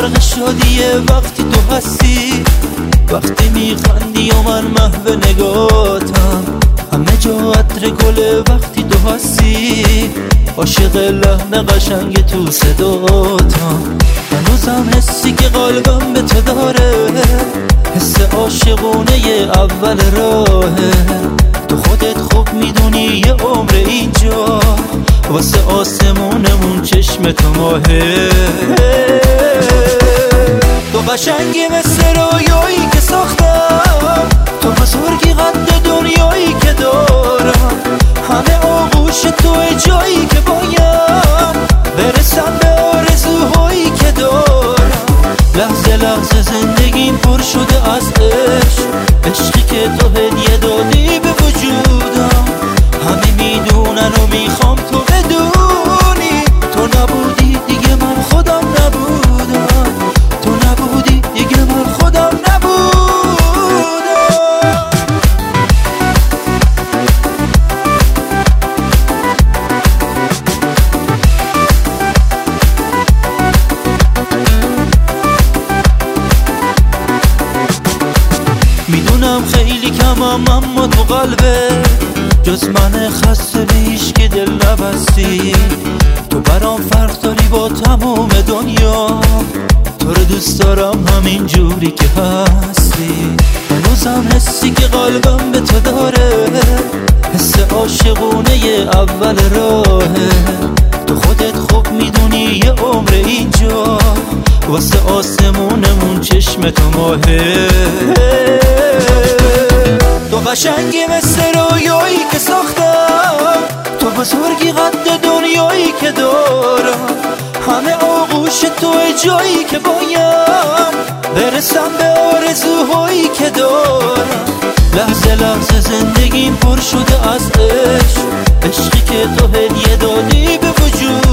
غرق شادیه وقتی تو هستی، وقتی میخندی و من محو نگاتم، همه جا عطر گله وقتی تو هستی، عاشق لحن قشنگ تو صداتم. هنوزم حسی که قلبم به تو داره، حس عاشقونه اول راهه. تو خودت خوب میدونی یه عمر اینجا واسه آسمونمون چشم تو ماهه. تو قشنگی مثل رویایی که ساختم، تو بزرگی قد دنیایی که دارم، همه آغوش توی جایی که بایم برسم به آرزوهایی که دارم. لحظه لحظه زندگیم پر شده از عشق، عشقی که تو هدیه دادی به وجودم. همه میدونن و میخوام تو بدونی، تو نبودی دیگه من خودم نبودم، تو نبودی دیگه من خودم نبودم. میدونم خیلی کمم اما تو قلبه جز من خسته به هیچ که دل نبستی. تو برام فرق داری با تمام دنیا، تو رو دوست دارم همین جوری که هستی. هنوزم حسی که قلبم به تو داره، حس عاشقونه اول راهه. تو خودت خوب میدونی یه عمر اینجا واسه آسمونمون چشم تو ماهه. تو قشنگی مثل رویایی که ساختم، تو بزرگی قد دنیایی که دارم، همه آغوش توی جایی که بایم برسم به آرزوهایی که دارم. لحظه لحظه زندگیم پر شده از عشق، عشقی که تو هدیه دادی به وجود.